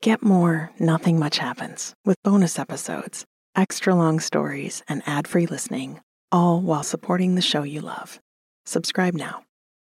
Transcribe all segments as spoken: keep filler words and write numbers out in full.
Get more Nothing Much Happens with bonus episodes, extra long stories, and ad-free listening, all while supporting the show you love. Subscribe now.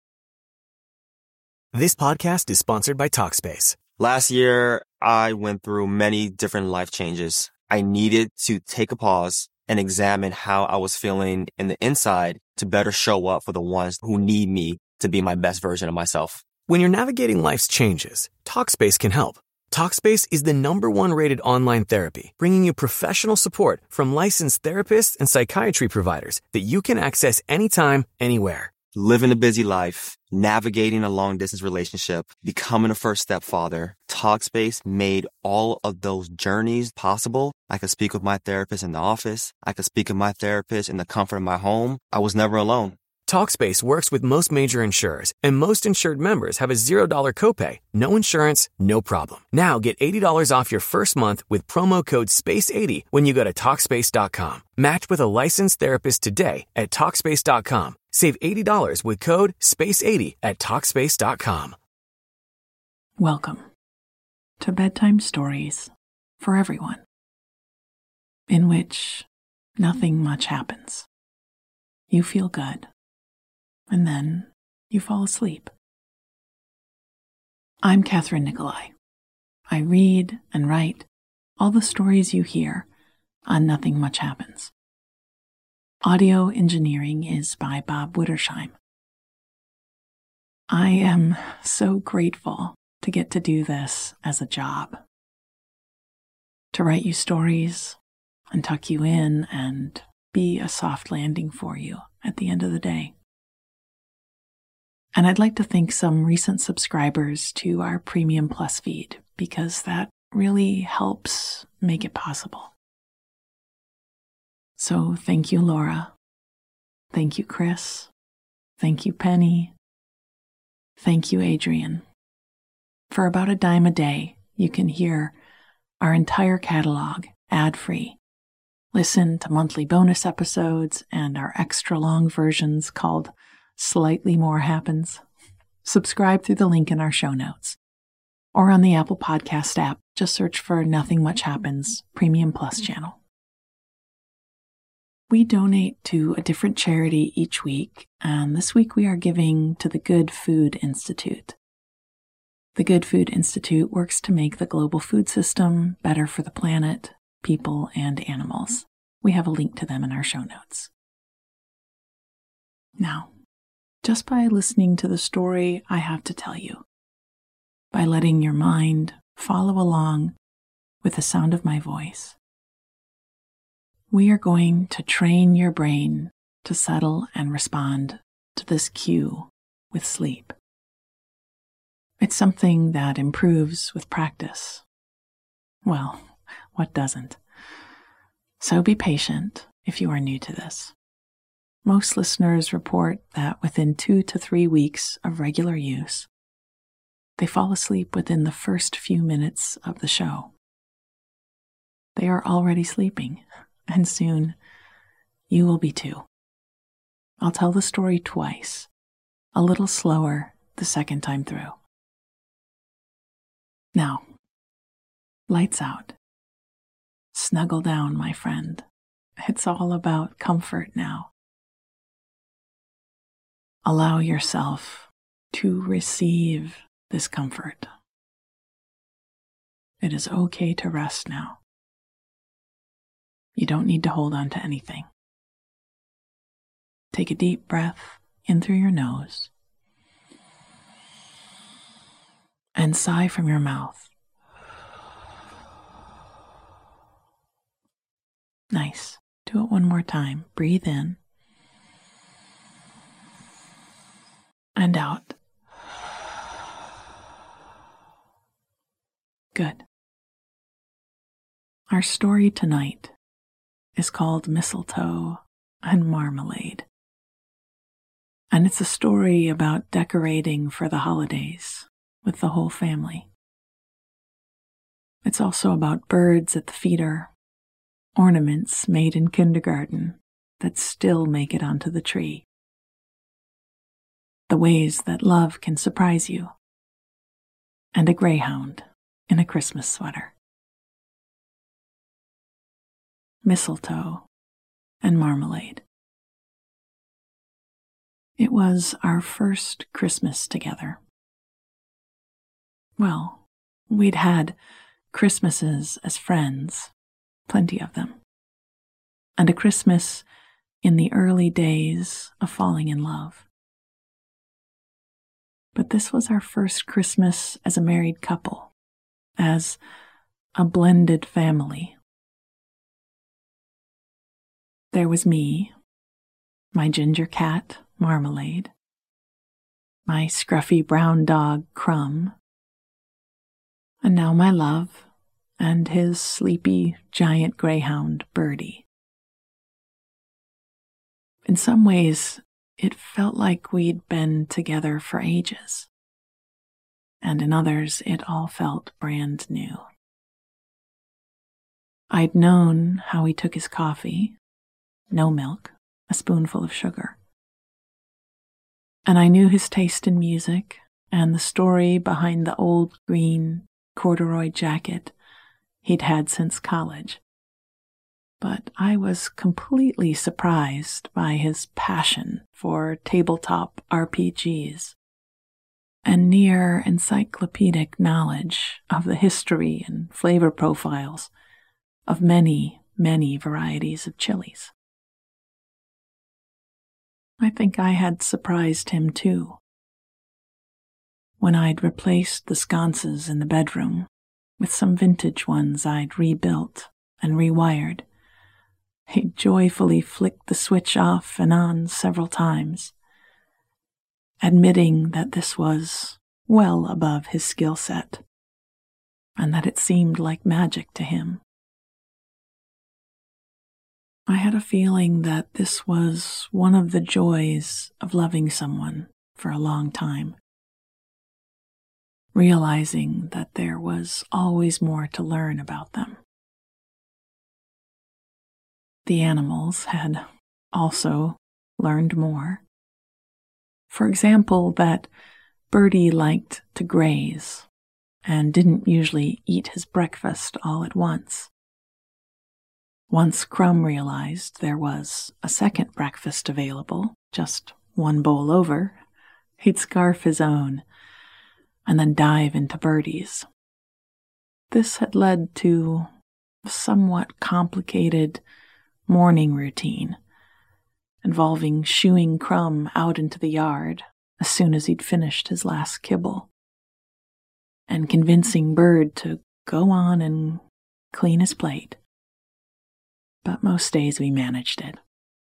This podcast is sponsored by Talkspace. Last year, I went through many different life changes. I needed to take a pause and examine how I was feeling in the inside to better show up for the ones who need me to be my best version of myself. When you're navigating life's changes, Talkspace can help. Talkspace is the number one rated online therapy, bringing you professional support from licensed therapists and psychiatry providers that you can access anytime, anywhere. Living a busy life, navigating a long-distance relationship, becoming a first-step father, Talkspace made all of those journeys possible. I could speak with my therapist in the office. I could speak with my therapist in the comfort of my home. I was never alone. Talkspace works with most major insurers, and most insured members have a zero dollar copay. No insurance, no problem. Now get eighty dollars off your first month with promo code space eighty when you go to Talkspace dot com. Match with a licensed therapist today at Talkspace dot com. Save eighty dollars with code space eighty at Talkspace dot com. Welcome to Bedtime Stories for Everyone, in which nothing much happens. You feel good. And then you fall asleep. I'm Catherine Nicolai. I read and write all the stories you hear on Nothing Much Happens. Audio engineering is by Bob Wittersheim. I am so grateful to get to do this as a job. To write you stories and tuck you in and be a soft landing for you at the end of the day. And I'd like to thank some recent subscribers to our Premium Plus feed, because that really helps make it possible. So thank you, Laura. Thank you, Chris. Thank you, Penny. Thank you, Adrian. For about a dime a day, you can hear our entire catalog ad-free. Listen to monthly bonus episodes and our extra long versions called Slightly More Happens. Subscribe through the link in our show notes. Or on the Apple Podcast app, just search for Nothing Much Happens Premium Plus channel. We donate to a different charity each week, and this week we are giving to the Good Food Institute. The Good Food Institute works to make the global food system better for the planet, people, and animals. We have a link to them in our show notes. Now, just by listening to the story I have to tell you, by letting your mind follow along with the sound of my voice, we are going to train your brain to settle and respond to this cue with sleep. It's something that improves with practice. Well, what doesn't? So be patient if you are new to this. Most listeners report that within two to three weeks of regular use, they fall asleep within the first few minutes of the show. They are already sleeping, and soon you will be too. I'll tell the story twice, a little slower the second time through. Now, lights out. Snuggle down, my friend. It's all about comfort now. Allow yourself to receive this comfort. It is okay to rest now. You don't need to hold on to anything. Take a deep breath in through your nose and sigh from your mouth. Nice. Do it one more time. Breathe in and out. Good. Our story tonight is called Mistletoe and Marmalade. And it's a story about decorating for the holidays with the whole family. It's also about birds at the feeder, ornaments made in kindergarten that still make it onto the tree, the ways that love can surprise you, and a greyhound in a Christmas sweater. Mistletoe and marmalade. It was our first Christmas together. Well, we'd had Christmases as friends, plenty of them, and a Christmas in the early days of falling in love. But this was our first Christmas as a married couple, as a blended family. There was me, my ginger cat, Marmalade, my scruffy brown dog, Crumb, and now my love and his sleepy giant greyhound, Birdie. In some ways, it felt like we'd been together for ages, and in others, it all felt brand new. I'd known how he took his coffee, no milk, a spoonful of sugar. And I knew his taste in music and the story behind the old green corduroy jacket he'd had since college. But I was completely surprised by his passion for tabletop R P Gs and near encyclopedic knowledge of the history and flavor profiles of many, many varieties of chilies. I think I had surprised him too. When I'd replaced the sconces in the bedroom with some vintage ones I'd rebuilt and rewired, he joyfully flicked the switch off and on several times, admitting that this was well above his skill set and that it seemed like magic to him. I had a feeling that this was one of the joys of loving someone for a long time, realizing that there was always more to learn about them. The animals had also learned more. For example, that Birdie liked to graze and didn't usually eat his breakfast all at once. Once Crumb realized there was a second breakfast available, just one bowl over, he'd scarf his own and then dive into Birdie's. This had led to a somewhat complicated morning routine, involving shooing Crumb out into the yard as soon as he'd finished his last kibble, and convincing Bird to go on and clean his plate. But most days we managed it.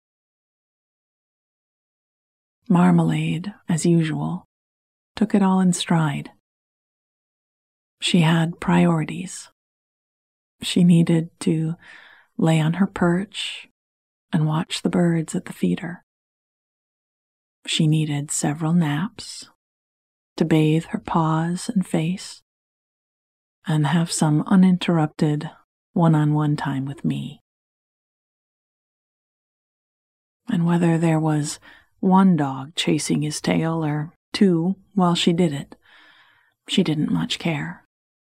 Marmalade, as usual, took it all in stride. She had priorities. She needed to lay on her perch and watch the birds at the feeder. She needed several naps, to bathe her paws and face, and have some uninterrupted one-on-one time with me. And whether there was one dog chasing his tail or two while she did it, she didn't much care.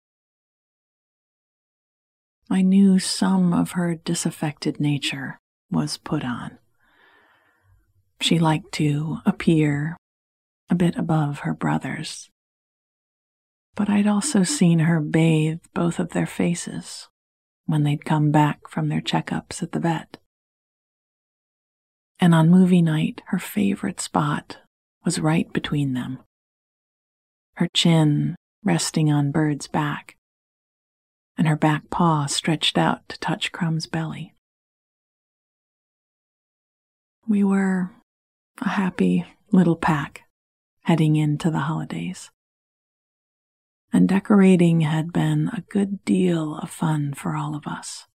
I knew some of her disaffected nature was put on. She liked to appear a bit above her brothers, but I'd also seen her bathe both of their faces when they'd come back from their checkups at the vet. And on movie night, her favorite spot was right between them, her chin resting on Bird's back, and her back paw stretched out to touch Crumb's belly. We were a happy little pack heading into the holidays, and decorating had been a good deal of fun for all of us.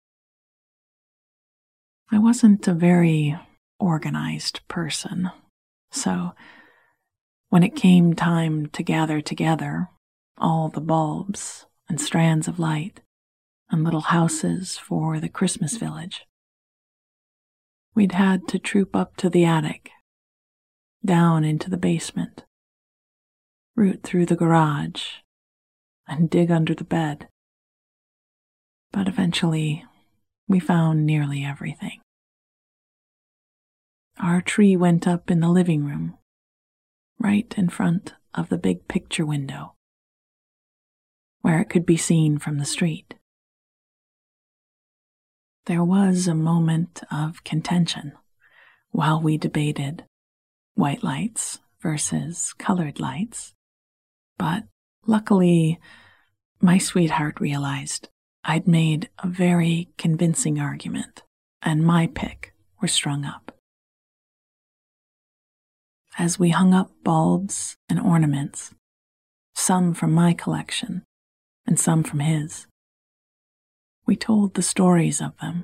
I wasn't a very organized person, so when it came time to gather together all the bulbs and strands of light and little houses for the Christmas village, we'd had to troop up to the attic, down into the basement, root through the garage, and dig under the bed. but eventually we found nearly everything. Our tree went up in the living room, right in front of the big picture window, where it could be seen from the street. There was a moment of contention while we debated white lights versus colored lights, but luckily, my sweetheart realized I'd made a very convincing argument, and my pick was strung up. As we hung up bulbs and ornaments, some from my collection and some from his, we told the stories of them.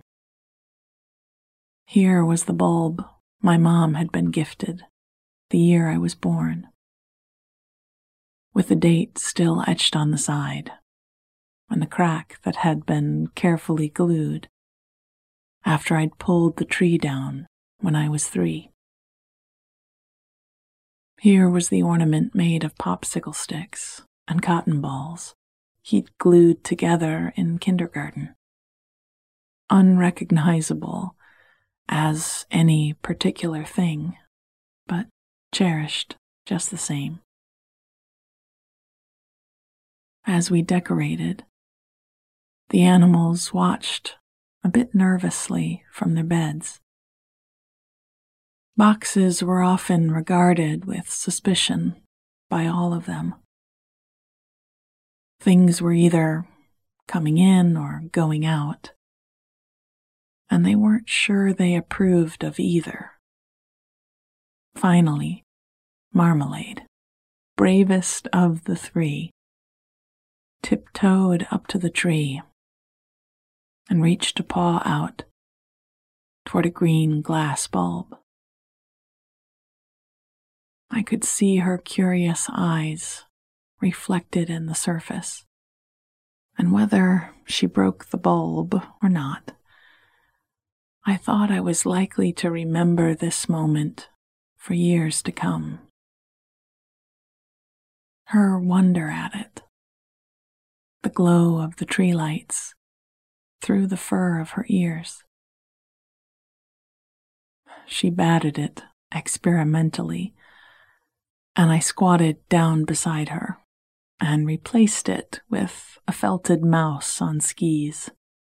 Here was the bulb my mom had been gifted the year I was born, with the date still etched on the side, and the crack that had been carefully glued after I'd pulled the tree down when I was three. Here was the ornament made of popsicle sticks and cotton balls he'd glued together in kindergarten, unrecognizable as any particular thing, but cherished just the same. As we decorated, the animals watched a bit nervously from their beds. Boxes were often regarded with suspicion by all of them. Things were either coming in or going out, and they weren't sure they approved of either. Finally, Marmalade, bravest of the three, tiptoed up to the tree and reached a paw out toward a green glass bulb. I could see her curious eyes reflected in the surface, and whether she broke the bulb or not, I thought I was likely to remember this moment for years to come. Her wonder at it, the glow of the tree lights through the fur of her ears. She batted it experimentally, and I squatted down beside her and replaced it with a felted mouse on skis.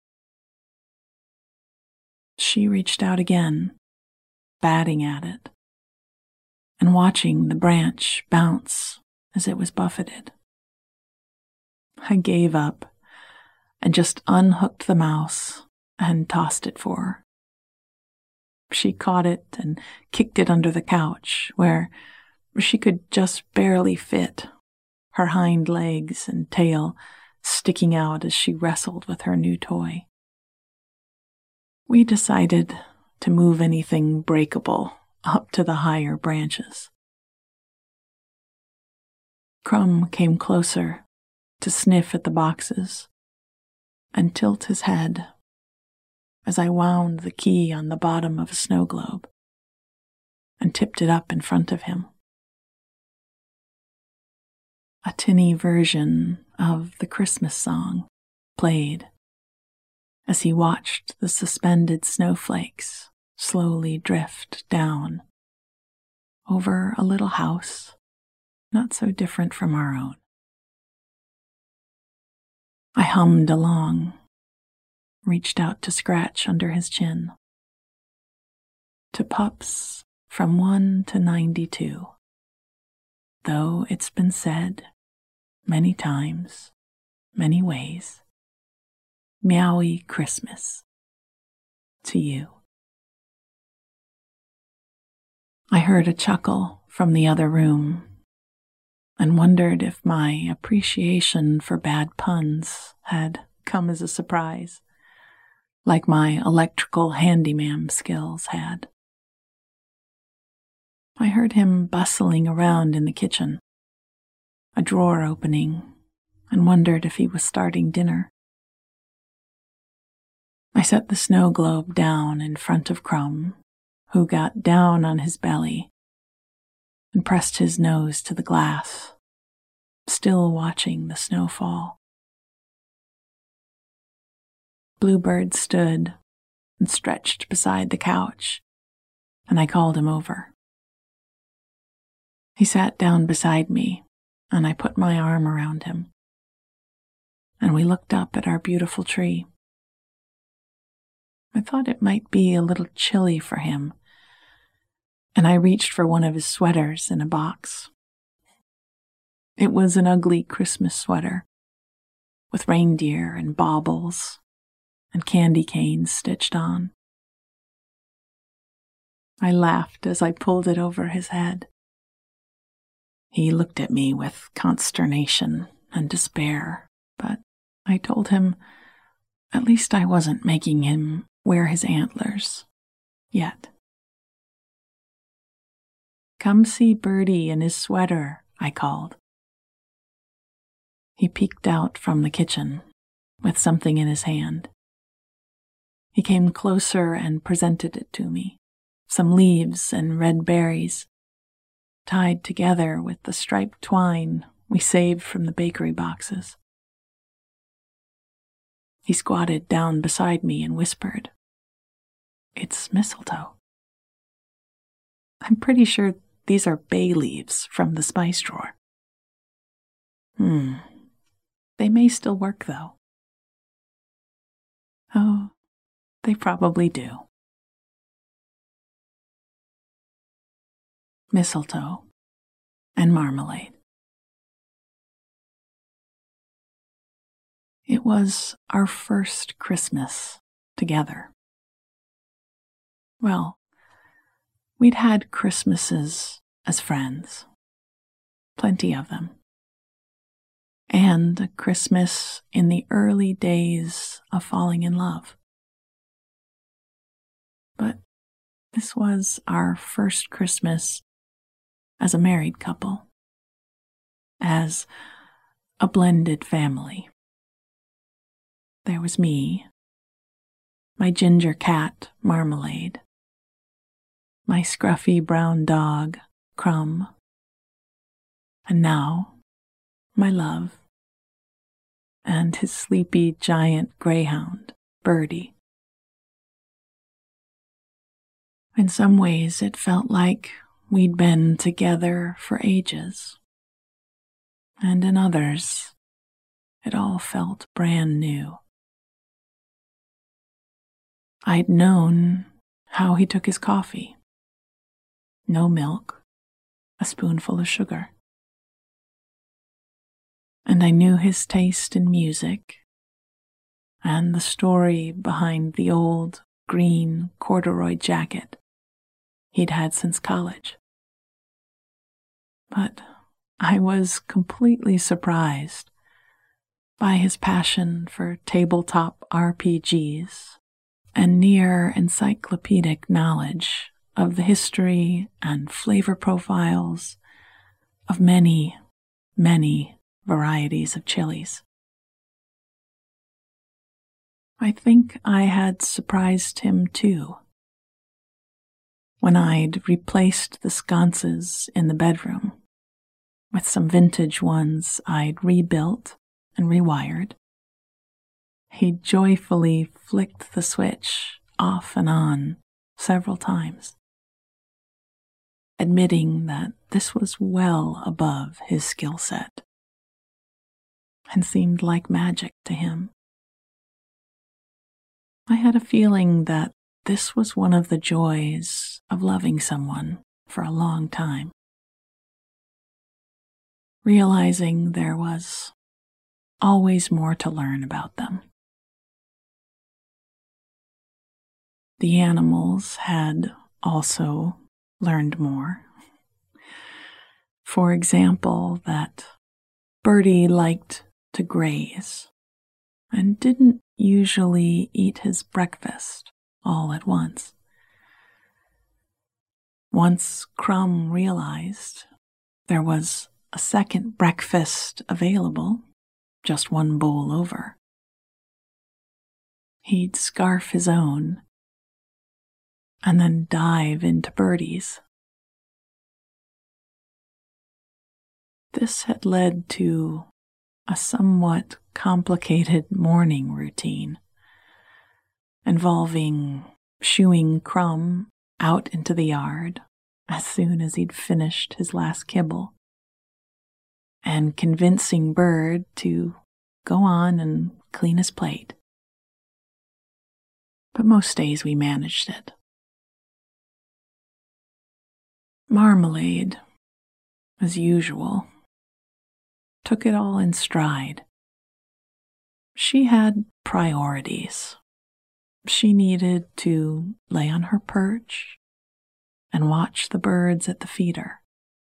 She reached out again, batting at it, and watching the branch bounce as it was buffeted. I gave up and just unhooked the mouse and tossed it for her. She caught it and kicked it under the couch, where she could just barely fit, her hind legs and tail sticking out as she wrestled with her new toy. We decided to move anything breakable up to the higher branches. Crumb came closer to sniff at the boxes and tilt his head as I wound the key on the bottom of a snow globe and tipped it up in front of him. A tinny version of the Christmas song played as he watched the suspended snowflakes slowly drift down over a little house not so different from our own. I hummed along, reached out to scratch under his chin. To pups from one to ninety-two, though it's been said many times, many ways, meowy Christmas to you. I heard a chuckle from the other room and wondered if my appreciation for bad puns had come as a surprise, like my electrical handyman skills had. I heard him bustling around in the kitchen, a drawer opening, and wondered if he was starting dinner. I set the snow globe down in front of Crumb, who got down on his belly and pressed his nose to the glass, still watching the snow fall. Bluebird stood and stretched beside the couch, and I called him over. He sat down beside me, and I put my arm around him, and we looked up at our beautiful tree. I thought it might be a little chilly for him, and I reached for one of his sweaters in a box. It was an ugly Christmas sweater, with reindeer and baubles and candy canes stitched on. I laughed as I pulled it over his head. He looked at me with consternation and despair, but I told him at least I wasn't making him wear his antlers yet. "Come see Birdie in his sweater," I called. He peeked out from the kitchen with something in his hand. He came closer and presented it to me, some leaves and red berries, tied together with the striped twine we saved from the bakery boxes. He squatted down beside me and whispered, "It's mistletoe. I'm pretty sure these are bay leaves from the spice drawer." Hmm. They may still work, though. Oh, they probably do. Mistletoe and marmalade. It was our first Christmas together. Well, we'd had Christmases as friends, plenty of them, and a Christmas in the early days of falling in love. But this was our first Christmas as a married couple, as a blended family. There was me, my ginger cat, Marmalade, my scruffy brown dog, Crumb, and now my love, and his sleepy giant greyhound, Birdie. In some ways, it felt like we'd been together for ages, and in others, it all felt brand new. I'd known how he took his coffee. No milk, a spoonful of sugar. And I knew his taste in music and the story behind the old green corduroy jacket he'd had since college. But I was completely surprised by his passion for tabletop R P Gs and near encyclopedic knowledge of the history and flavor profiles of many, many varieties of chilies. I think I had surprised him too. When I'd replaced the sconces in the bedroom with some vintage ones I'd rebuilt and rewired, he joyfully flicked the switch off and on several times, admitting that this was well above his skill set and seemed like magic to him. I had a feeling that this was one of the joys of loving someone for a long time, realizing there was always more to learn about them. The animals had also learned more. For example, that Birdie liked to graze and didn't usually eat his breakfast all at once. Once Crumb realized there was a second breakfast available, just one bowl over, he'd scarf his own and then dive into Birdie's. This had led to a somewhat complicated morning routine, involving shooing Crumb out into the yard as soon as he'd finished his last kibble, and convincing Bird to go on and clean his plate. But most days we managed it. Marmalade, as usual, took it all in stride. She had priorities. She needed to lay on her perch and watch the birds at the feeder.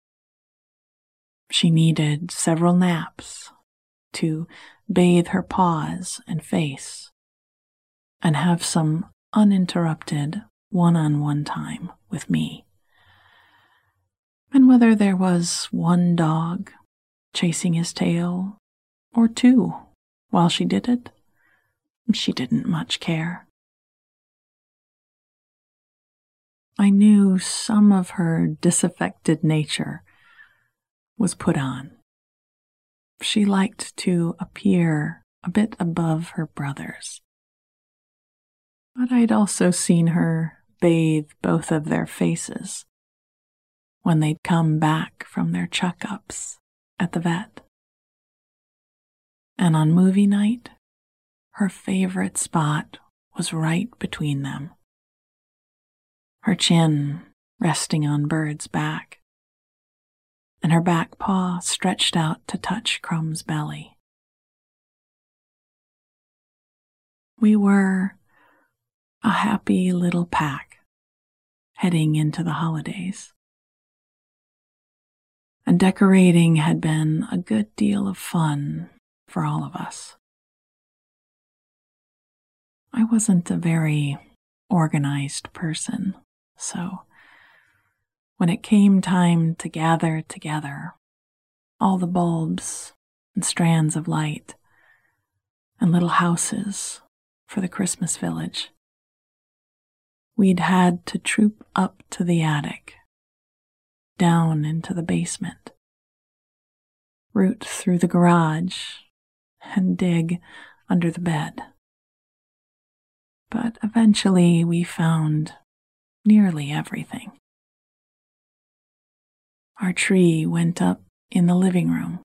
She needed several naps to bathe her paws and face and have some uninterrupted one-on-one time with me. And whether there was one dog chasing his tail or two while she did it, she didn't much care. I knew some of her disaffected nature was put on. She liked to appear a bit above her brothers. But I'd also seen her bathe both of their faces when they'd come back from their checkups at the vet. And on movie night, her favorite spot was right between them, her chin resting on Bird's back, and her back paw stretched out to touch Crumb's belly. We were a happy little pack heading into the holidays. And decorating had been a good deal of fun for all of us. I wasn't a very organized person, so when it came time to gather together all the bulbs and strands of light and little houses for the Christmas village, we'd had to troop up to the attic, down into the basement, root through the garage, and dig under the bed. But eventually we found nearly everything. Our tree went up in the living room,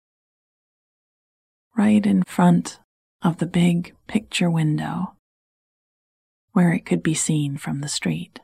right in front of the big picture window where it could be seen from the street.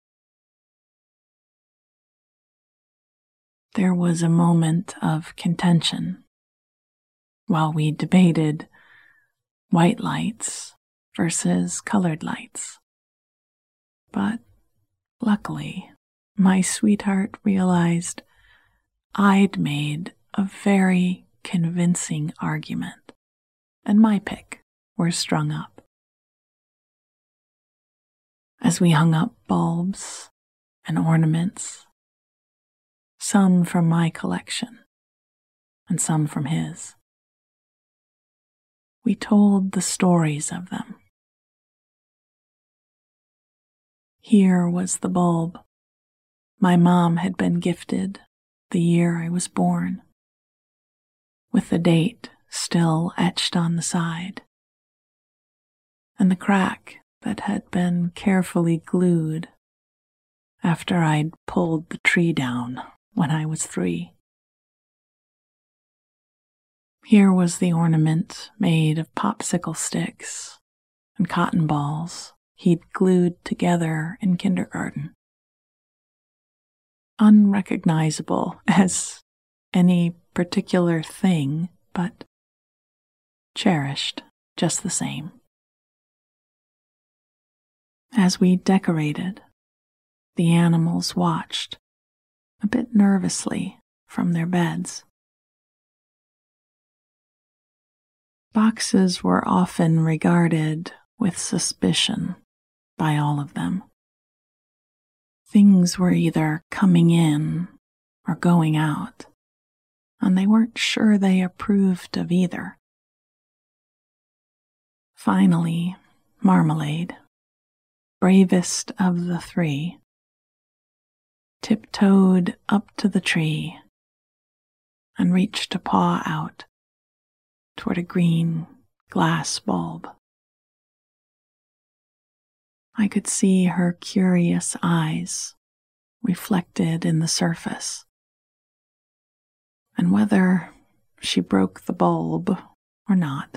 There was a moment of contention while we debated white lights versus colored lights. But luckily, my sweetheart realized I'd made a very convincing argument, and my pick was strung up. As we hung up bulbs and ornaments, some from my collection and some from his, we told the stories of them. Here was the bulb my mom had been gifted the year I was born, with the date still etched on the side, and the crack that had been carefully glued after I'd pulled the tree down when I was three. Here was the ornament made of popsicle sticks and cotton balls he'd glued together in kindergarten. Unrecognizable as any particular thing, but cherished just the same. As we decorated, the animals watched, a bit nervously, from their beds. Boxes were often regarded with suspicion by all of them. Things were either coming in or going out, and they weren't sure they approved of either. Finally, Marmalade, bravest of the three, tiptoed up to the tree and reached a paw out toward a green glass bulb. I could see her curious eyes reflected in the surface, and whether she broke the bulb or not,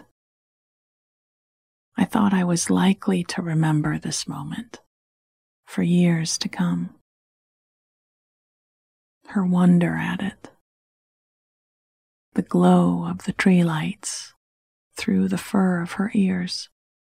I thought I was likely to remember this moment for years to come. Her wonder at it, the glow of the tree lights through the fur of her ears.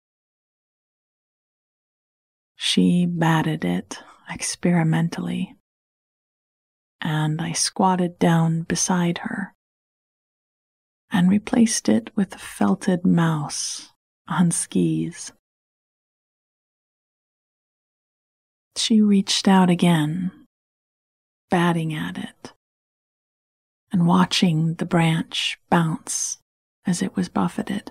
She batted it experimentally, and I squatted down beside her and replaced it with a felted mouse on skis. She reached out again, batting at it and watching the branch bounce as it was buffeted.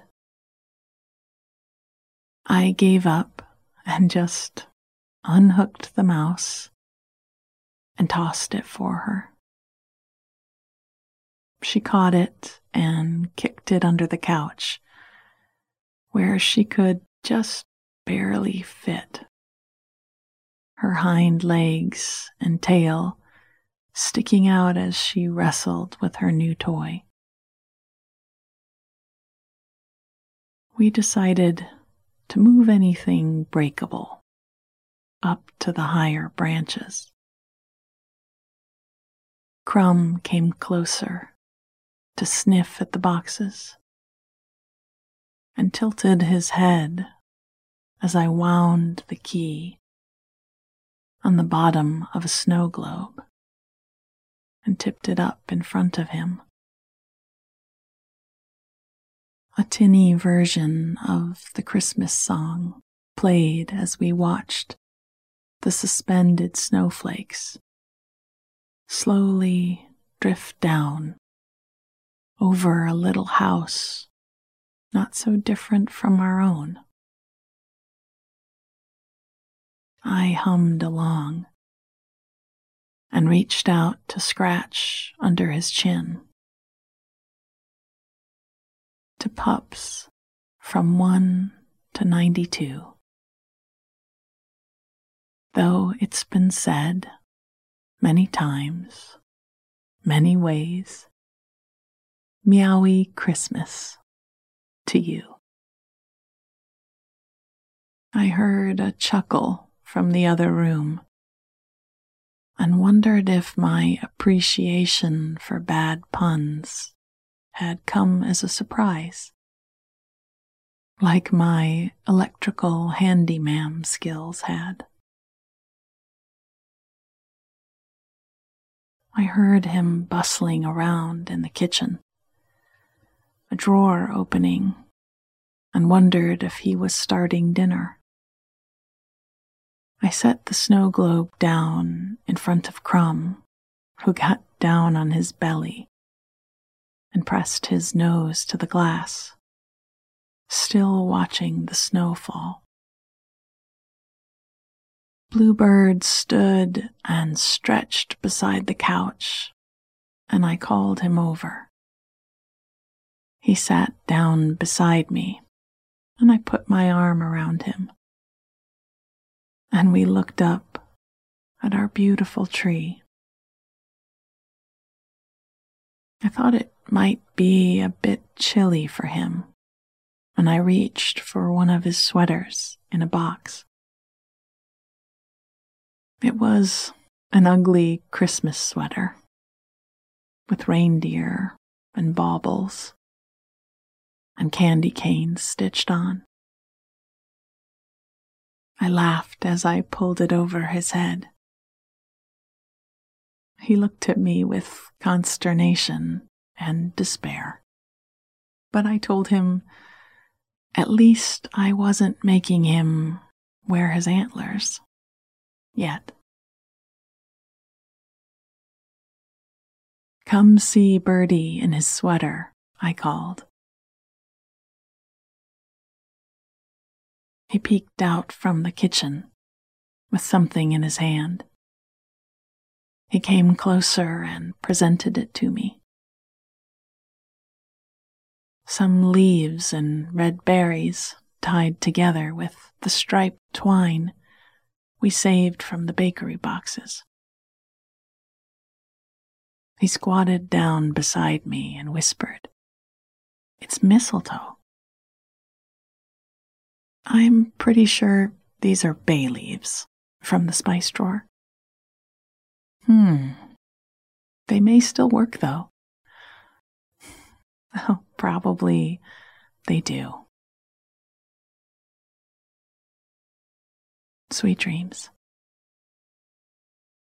I gave up and just unhooked the mouse and tossed it for her. She caught it and kicked it under the couch, where she could just barely fit, her hind legs and tail sticking out as she wrestled with her new toy. We decided to move anything breakable up to the higher branches. Crumb came closer to sniff at the boxes and tilted his head as I wound the key on the bottom of a snow globe and tipped it up in front of him. A tinny version of the Christmas song played as we watched the suspended snowflakes slowly drift down over a little house not so different from our own. I hummed along and reached out to scratch under his chin. To pups from one to ninety-two. Though it's been said many times, many ways, meowy Christmas to you. I heard a chuckle from the other room and wondered if my appreciation for bad puns had come as a surprise, like my electrical handyman skills had. I heard him bustling around in the kitchen, a drawer opening, and wondered if he was starting dinner. I set the snow globe down in front of Crumb, who got down on his belly and pressed his nose to the glass, still watching the snow fall. Bluebird stood and stretched beside the couch, and I called him over. He sat down beside me, and I put my arm around him, and we looked up at our beautiful tree. I thought it might be a bit chilly for him, and I reached for one of his sweaters in a box. It was an ugly Christmas sweater with reindeer and baubles and candy canes stitched on. I laughed as I pulled it over his head. He looked at me with consternation and despair, but I told him at least I wasn't making him wear his antlers yet. "Come see Birdie in his sweater," I called. He peeked out from the kitchen with something in his hand. He came closer and presented it to me. Some leaves and red berries tied together with the striped twine we saved from the bakery boxes. He squatted down beside me and whispered, "It's mistletoe." I'm pretty sure these are bay leaves from the spice drawer. Hmm. They may still work, though. Oh, probably they do. Sweet dreams.